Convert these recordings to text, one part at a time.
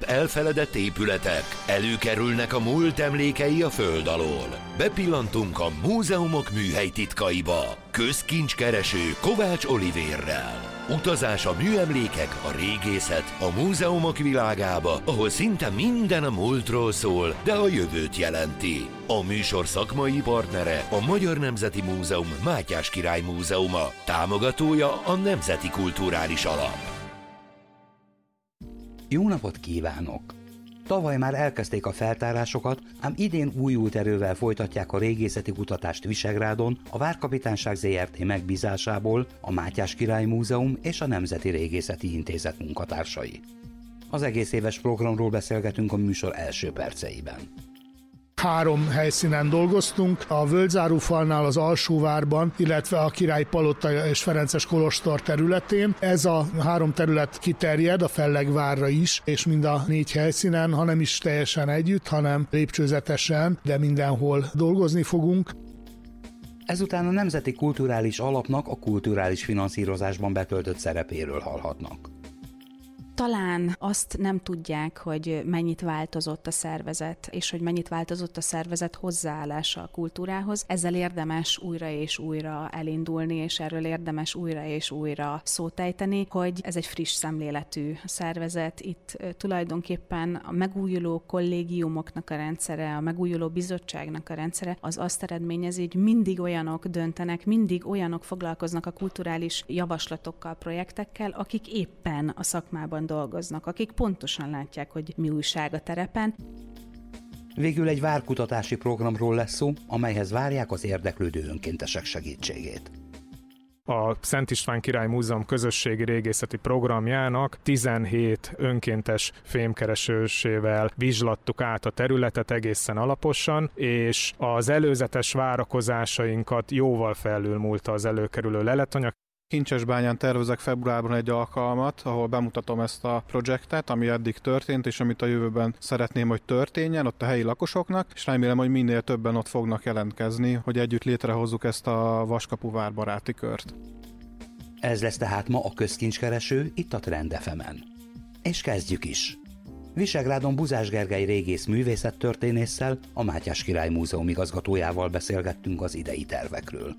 elfeledett épületek, előkerülnek a múlt emlékei a föld alól. Bepillantunk a múzeumok műhely titkaiba. Közkincskereső Kovács Olivérrel. Utazás a műemlékek, a régészet, a múzeumok világába, ahol szinte minden a múltról szól, de a jövőt jelenti. A műsor szakmai partnere a Magyar Nemzeti Múzeum Mátyás Király Múzeuma, támogatója a Nemzeti Kulturális Alap. Jó napot kívánok! Tavaly már elkezdték a feltárásokat, ám idén újult erővel folytatják a régészeti kutatást Visegrádon a Várkapitányság Zrt. Megbízásából a Mátyás Király Múzeum és a Nemzeti Régészeti Intézet munkatársai. Az egész éves programról beszélgetünk a műsor első perceiben. 3 helyszínen dolgoztunk, a Völgyzárúfalnál, az Alsóvárban, illetve a Királypalota és Ferences kolostor területén. Ez a 3 terület kiterjed a Fellegvárra is, és mind a 4 helyszínen, ha nem is teljesen együtt, hanem lépcsőzetesen, de mindenhol dolgozni fogunk. Ezután a Nemzeti Kulturális Alapnak a kulturális finanszírozásban betöltött szerepéről hallhatnak. Talán azt nem tudják, hogy mennyit változott a szervezet, és hogy mennyit változott a szervezet hozzáállása a kultúrához. Ezzel érdemes újra és újra elindulni, és erről érdemes újra és újra szót ejteni, hogy ez egy friss szemléletű szervezet. Itt tulajdonképpen a megújuló kollégiumoknak a rendszere, a megújuló bizottságnak a rendszere az azt eredményezi, hogy mindig olyanok döntenek, mindig olyanok foglalkoznak a kulturális javaslatokkal, projektekkel, akik éppen a szakmában dolgoznak, akik pontosan látják, hogy mi újság a terepen. Végül egy várkutatási programról lesz szó, amelyhez várják az érdeklődő önkéntesek segítségét. A Szent István Király Múzeum közösségi régészeti programjának 17 önkéntes fémkeresősével vizslattuk át a területet egészen alaposan, és az előzetes várakozásainkat jóval felülmúlta az előkerülő leletanyag. Kincsesbányán tervezek februárban egy alkalmat, ahol bemutatom ezt a projektet, ami eddig történt, és amit a jövőben szeretném, hogy történjen ott a helyi lakosoknak, és remélem, hogy minél többen ott fognak jelentkezni, hogy együtt létrehozzuk ezt a Vaskapuvár baráti kört. Ez lesz tehát ma a közkincskereső itt a Trend FM-en. És kezdjük is! Visegrádon Buzás Gergely régész művészettörténésszel, a Mátyás Király Múzeum igazgatójával beszélgettünk az idei tervekről.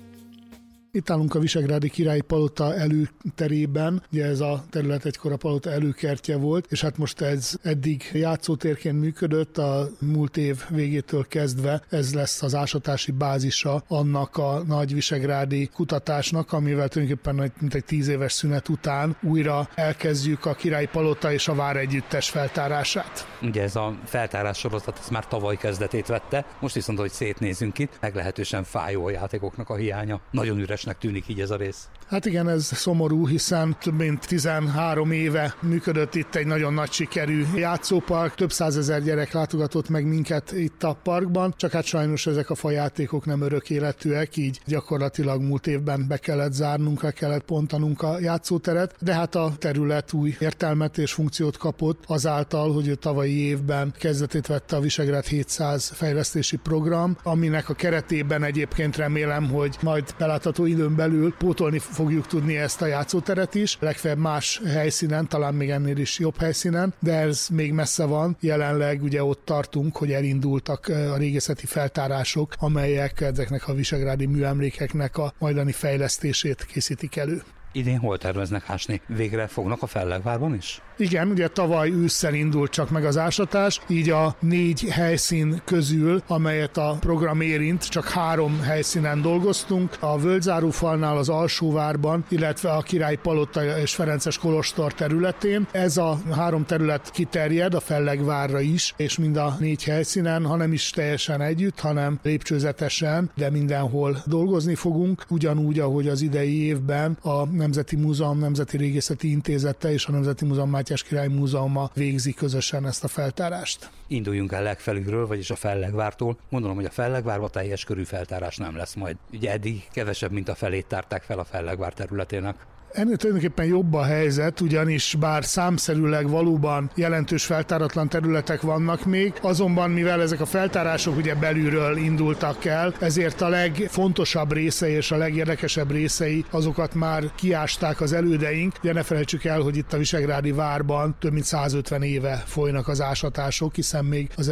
Itt állunk a Visegrádi Királypalota előterében, ugye ez a terület egykor a palota előkertje volt, és hát most ez eddig játszótérként működött, a múlt év végétől kezdve ez lesz az ásatási bázisa annak a nagy visegrádi kutatásnak, amivel tulajdonképpen mint egy 10 éves szünet után újra elkezdjük a Királypalota és a Vár együttes feltárását. Ugye ez a feltárás sorozat ez már tavaly kezdetét vette, most viszont, hogy szétnézünk itt, meglehetősen fájó a játékoknak a hiánya. Nagyon üresnek tűnik így ez a rész. Hát igen, ez szomorú, hiszen több mint 13 éve működött itt egy nagyon nagy sikerű játszópark, több százezer gyerek látogatott meg minket itt a parkban, csak hát sajnos ezek a fajátékok nem örök életűek, így gyakorlatilag múlt évben be kellett zárnunk, le kellett pontanunk a játszóteret, de hát a terület új értelmet és funkciót kapott azáltal, hogy a tavalyi évben kezdetét vette a Visegrád 700 fejlesztési program, aminek a keretében egyébként remélem, hogy majd belátható időn belül pótolni fogjuk tudni ezt a játszóteret is, legfeljebb más helyszínen, talán még ennél is jobb helyszínen, de ez még messze van. Jelenleg ugye ott tartunk, hogy elindultak a régészeti feltárások, amelyek ezeknek a visegrádi műemlékeknek a majdani fejlesztését készítik elő. Idén hol terveznek ásni? Végre fognak a Fellegvárban is? Igen, ugye tavaly ősszel indult csak meg az ásatás, így a 4 helyszín közül, amelyet a program érint, csak 3 helyszínen dolgoztunk, a Völgyzárúfalnál, az Alsóvárban, illetve a Királypalota és Ferences kolostor területén. Ez a 3 terület kiterjed a Fellegvárra is, és mind a 4 helyszínen, ha nem is teljesen együtt, hanem lépcsőzetesen, de mindenhol dolgozni fogunk, ugyanúgy, ahogy az idei évben a Nemzeti Múzeum, Nemzeti Régészeti Intézete és a Nemzeti Múzeum Mátyás Király Múzeuma végzi közösen ezt a feltárást. Induljunk el legfelülről, vagyis a Fellegvártól. Gondolom, hogy a Fellegvárban teljes körű feltárás nem lesz majd. Ugye eddig kevesebb, mint a felét tárták fel a Fellegvár területének. Ennél tulajdonképpen jobb a helyzet, ugyanis bár számszerűleg valóban jelentős feltáratlan területek vannak még, azonban mivel ezek a feltárások ugye belülről indultak el, ezért a legfontosabb részei és a legérdekesebb részei azokat már kiásták az elődeink. Ugye ne felejtsük el, hogy itt a Visegrádi várban több mint 150 éve folynak az ásatások, hiszen még az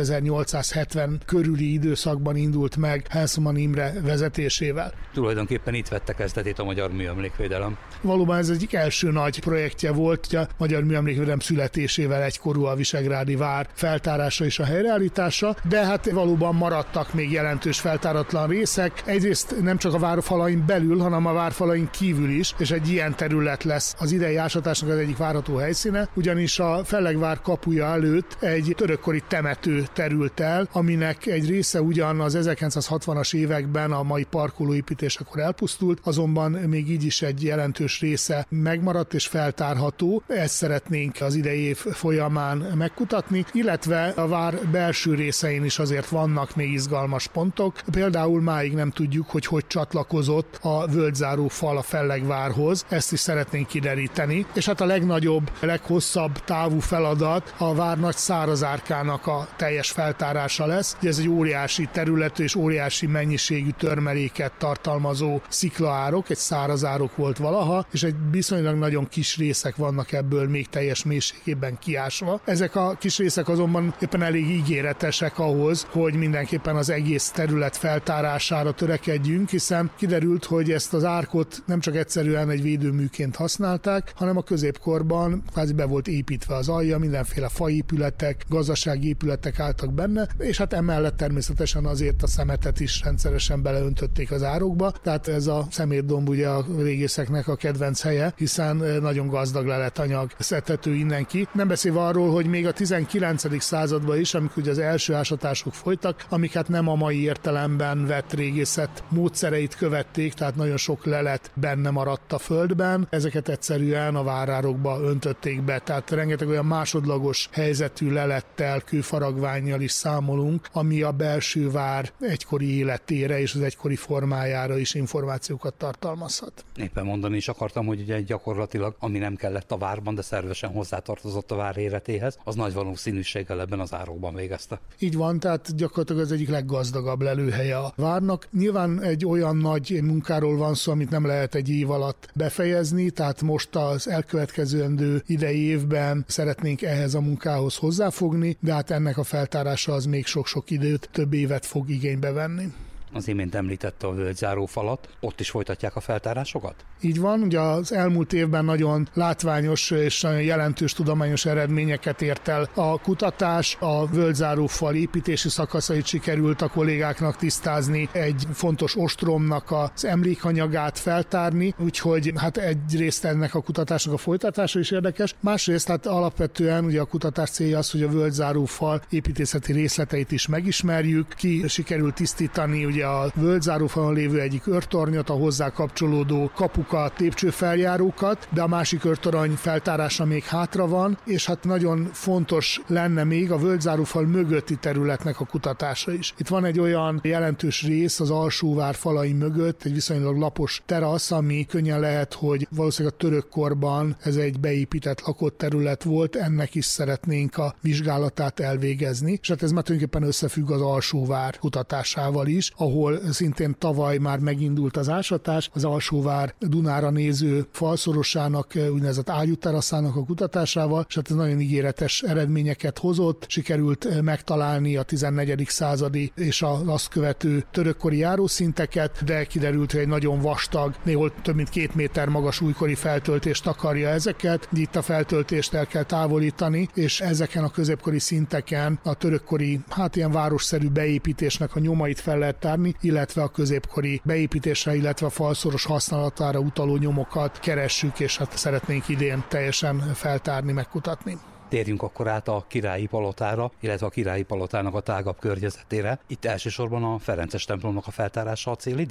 1870 körüli időszakban indult meg Henszman Imre vezetésével. Tulajdonképpen itt vette kezdetét a Magyar Műemlékvédelem. Valóban ez egyik első nagy projektje volt, hogy a Magyar Műemlékvédelem születésével egykorú a Visegrádi vár feltárása és a helyreállítása, de hát valóban maradtak még jelentős feltáratlan részek. Egyrészt nem csak a várfalain belül, hanem a várfalain kívül is, és egy ilyen terület lesz az idei ásatásnak az egyik várható helyszíne, ugyanis a Fellegvár kapuja előtt egy törökkori temető terült el, aminek egy része ugyan az 1960-as években a mai parkolóépítésekor elpusztult, azonban még így is egy jelentős része megmaradt és feltárható. Ezt szeretnénk az idei év folyamán megkutatni, illetve a vár belső részein is azért vannak még izgalmas pontok. Például máig nem tudjuk, hogy csatlakozott a völgyzáró fal a Fellegvárhoz. Ezt is szeretnénk kideríteni. És hát a legnagyobb, leghosszabb távú feladat a vár nagy szárazárkának a teljes feltárása lesz. Ez egy óriási terület és óriási mennyiségű törmeléket tartalmazó sziklaárok, egy szárazárok volt valaha, és egy viszonylag nagyon kis részek vannak ebből még teljes mélységében kiásva. Ezek a kis részek azonban éppen elég ígéretesek ahhoz, hogy mindenképpen az egész terület feltárására törekedjünk, hiszen kiderült, hogy ezt az árkot nem csak egyszerűen egy védőműként használták, hanem a középkorban kvázi be volt építve az alja, mindenféle faépületek, gazdasági épületek álltak benne, és hát emellett természetesen azért a szemetet is rendszeresen beleöntötték az árokba, tehát ez a szemétdomb ugye a régészeknek a kedvenc helye, hiszen nagyon gazdag leletanyag szedhető innen ki. Nem beszélve arról, hogy még a 19. században is, amikor ugye az első ásatások folytak, amik hát nem a mai értelemben vett régészet módszereit követték, tehát nagyon sok lelet benne maradt a földben, ezeket egyszerűen a várárokba öntötték be, tehát rengeteg olyan másodlagos helyzetű lelettel, kőfaragvánnyal is számolunk, ami a belső vár egykori életére és az egykori formájára is információkat tartalmazhat. Éppen mondani is akartam, hogy ugye gyakorlatilag, ami nem kellett a várban, de szervesen hozzátartozott a vár életéhez, az nagy valószínűséggel ebben az árokban végezte. Így van, tehát gyakorlatilag az egyik leggazdagabb lelőhelye a várnak. Nyilván egy olyan nagy munkáról van szó, amit nem lehet egy év alatt befejezni, tehát most az elkövetkezendő idei évben szeretnénk ehhez a munkához hozzáfogni, de hát ennek a feltárása az még sok-sok időt, több évet fog igénybe venni. Az imént említette a völgyzáró falat, ott is folytatják a feltárásokat? Így van, ugye az elmúlt évben nagyon látványos és jelentős tudományos eredményeket ért el a kutatás, a völgyzáró fal építési szakaszait sikerült a kollégáknak tisztázni, egy fontos ostromnak az emlékanyagát feltárni, úgyhogy hát egyrészt ennek a kutatásnak a folytatása is érdekes, másrészt hát alapvetően ugye a kutatás célja az, hogy a völgyzáró fal építészeti részleteit is megismerjük, ki sikerült tisztítani ugye a völgyzárófalon lévő egyik őrtornyot, a hozzá kapcsolódó kapukat, lépcsőfeljárókat, de a másik őrtorony feltárása még hátra van, és hát nagyon fontos lenne még a völgyzárófal mögötti területnek a kutatása is. Itt van egy olyan jelentős rész az alsóvár falai mögött, egy viszonylag lapos terasz, ami könnyen lehet, hogy valószínűleg a török korban ez egy beépített lakott terület volt, ennek is szeretnénk a vizsgálatát elvégezni, és hát ez már tulajdonképpen összefügg az alsóvár kutatásával is, ahol szintén tavaly már megindult az ásatás, az alsóvár Dunára néző falszorosának, úgynevezett ágyúteraszának a kutatásával, és hát ez nagyon ígéretes eredményeket hozott, sikerült megtalálni a 14. századi és azt követő törökkori járószinteket, de kiderült, hogy egy nagyon vastag, néhol több mint 2 méter magas újkori feltöltést takarja ezeket, itt a feltöltést el kell távolítani, és ezeken a középkori szinteken a törökkori, hát ilyen városszerű beépítésnek a nyomait fel lehet tárni, illetve a középkori beépítésre, illetve a falszoros használatára utaló nyomokat keressük, és hát szeretnénk idén teljesen feltárni, megkutatni. Térjünk akkor át a Királyi Palotára, illetve a Királyi Palotának a tágabb környezetére. Itt elsősorban a Ferences templomnak a feltárása a cél idén?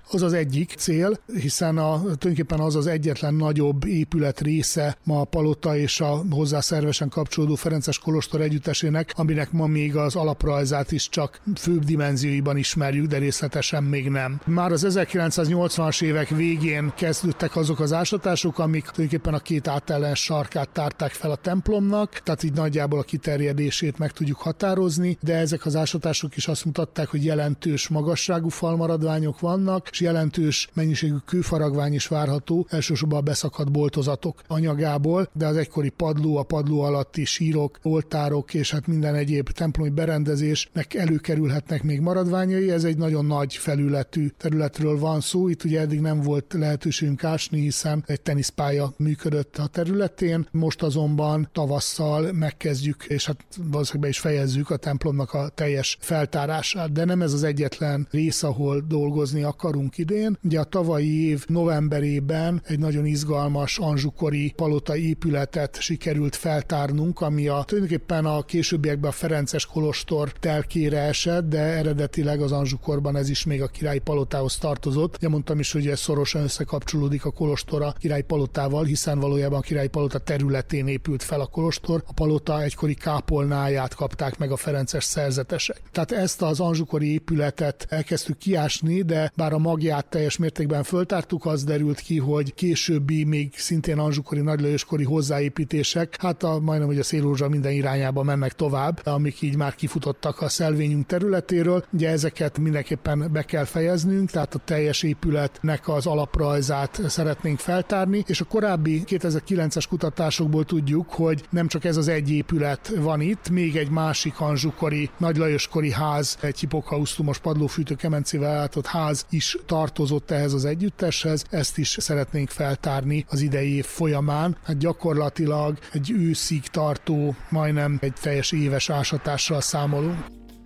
Az az egyik cél, hiszen tulajdonképpen az egyetlen nagyobb épület része ma a palota és a hozzá szervesen kapcsolódó ferences kolostor együttesének, aminek ma még az alaprajzát is csak főbb dimenzióiban ismerjük, de részletesen még nem. Már az 1980-as évek végén kezdődtek azok az ásatások, amik tulajdonképpen a két átellenes sarkát tárták fel a templomnak, tehát így nagyjából a kiterjedését meg tudjuk határozni, de ezek az ásatások is azt mutatták, hogy jelentős magasságú falmaradványok vannak, és jelentős mennyiségű kőfaragvány is várható, elsősorban a beszakadt boltozatok anyagából, de az egykori padló, a padló alatti sírok, oltárok és hát minden egyéb templomi berendezésnek előkerülhetnek még maradványai. Ez egy nagyon nagy felületű területről van szó. Itt ugye eddig nem volt lehetőségünk ásni, hiszen egy teniszpálya működött a területén. Most azonban tavasszal megkezdjük, és hát valószínűleg be is fejezzük a templomnak a teljes feltárását. De nem ez az egyetlen rész, ahol dolgozni akarunk idén. Ugye a tavalyi év novemberében egy nagyon izgalmas anzsukori palota épületet sikerült feltárnunk, ami tulajdonképpen a későbbiekben a ferences kolostor telkére esett, de eredetileg az anzsukorban ez is még a királyi palotához tartozott. Ugye mondtam is, hogy ez szorosan összekapcsolódik a kolostor a királyi palotával, hiszen valójában a királyi palota területén épült fel a kolostor. A palota egykori kápolnáját kapták meg a ferences szerzetesek. Tehát ezt az anzsukori épületet elkezdtük kiásni, de bár a magját teljes mértékben föltártuk, az derült ki, hogy későbbi, még szintén anzsukori, nagylajoskori hozzáépítések, hát majdnem, hogy a szélrózsa minden irányába mennek tovább, amik így már kifutottak a szelvényünk területéről. Ugye ezeket mindenképpen be kell fejeznünk, tehát a teljes épületnek az alaprajzát szeretnénk feltárni, és a korábbi 2009-es kutatásokból tudjuk, hogy nem csak ez az egy épület van itt, még egy másik anzsukori, nagylajoskori ház, egy hipokaustumos padlófűtő kemencével ellátott ház is tartozott ehhez az együtteshez, ezt is szeretnénk feltárni az idei év folyamán. Hát gyakorlatilag egy őszig tartó, majdnem egy teljes éves ásatással számolunk.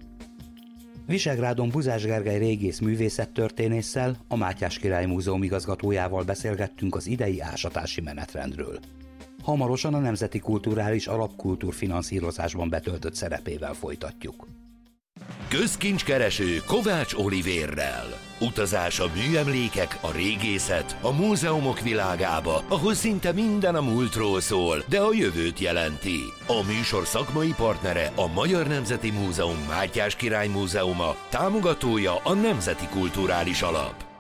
Visegrádon Buzás Gergely régész művészettörténésszel, a Mátyás Király Múzeum igazgatójával beszélgettünk az idei ásatási menetrendről. Hamarosan a Nemzeti Kulturális Alapkultúrfinanszírozásban betöltött szerepével folytatjuk. Közkincskereső Kovács Olivérrel. Utazás a műemlékek, a régészet, a múzeumok világába, ahol szinte minden a múltról szól, de a jövőt jelenti. A műsor szakmai partnere a Magyar Nemzeti Múzeum Mátyás Király Múzeuma, támogatója a Nemzeti Kulturális Alap.